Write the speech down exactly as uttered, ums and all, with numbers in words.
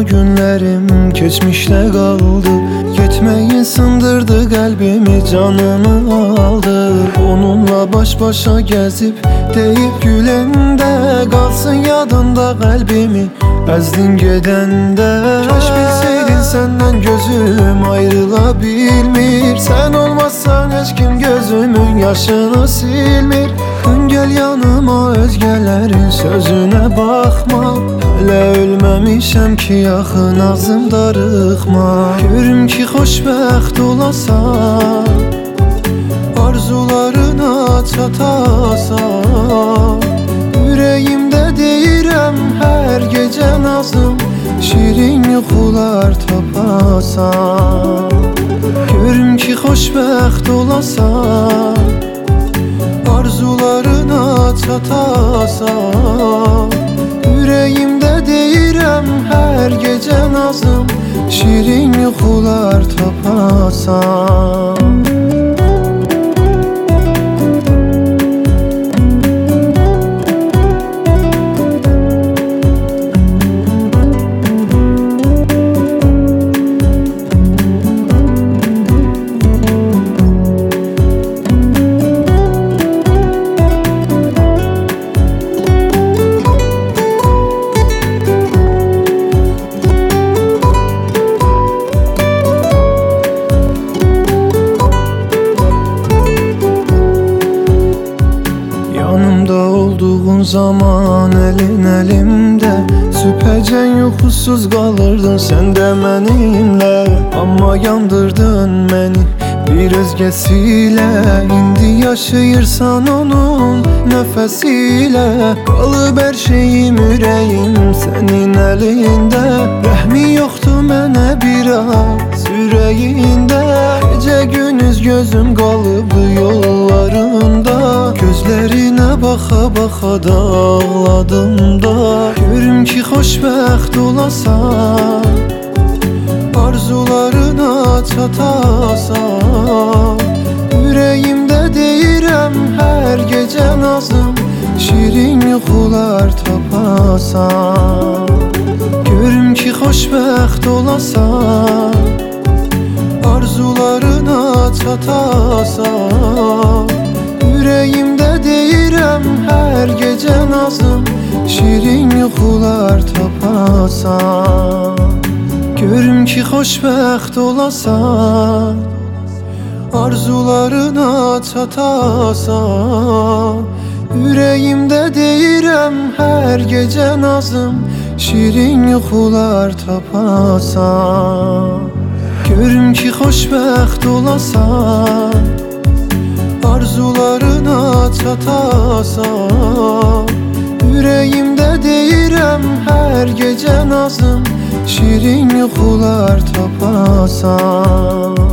o günlerim geçmişte kaldı. Gitmeyin sındırdı kalbimi, canımı aldı. Onunla baş başa gezip deyip gülende, kalsın yadında kalbimi ezdin gedende. Keş bilseydin senden gözüm ayrılabilmir. Sen olmazsan hiç kim gözümün yaşını silmir. Dön gel yanıma, özgelerin sözüne bakma. Hele ölmemişem ki yaxın ağzım darıxma. Görüm ki xoşbəxt olasan, arzularına çatasan. Ürəyimdə deyirəm hər gecə nazım, şirin yuxular tapasan. Görüm ki xoşbəxt olasan, arzularına çatasan. Ürəyimdə deyirəm hər gecə nazım, şirin yuxular tapasan. Olduğun zaman elin elimde, süpəcən yuxusuz qalırdın sən də mənimlə. Amma yandırdın məni bir özgəsilə, indi yaşayırsan onun nəfəsilə. Qalıb hər şeyim, ürəyim sənin əlində. Rəhmi yoxdur mənə biraz ürəyində. Gecə gündüz gözüm qalıbdı yollarında. Gözlərinə baxa baxa da ağladım da. Görüm ki xoşbəxt olasan, arzularına çatasan. Ürəyimdə deyirəm hər gecə nazım, şirin yuxular tapasan. Görüm ki xoşbəxt olasan, arzularına çatasan. Ürəyimdə deyirəm hər gecə nazım, şirin yuxular tapasan. Görüm ki xoşbəxt olasan, arzularına çatasan. Ürəyimdə deyirəm hər gecə nazım, şirin yuxular tapasan. Görüm ki xoşbəxt olasan, arzularına çatasan. Ürəyimdə deyirəm hər gecə nazım, şirin yuxular tapasan.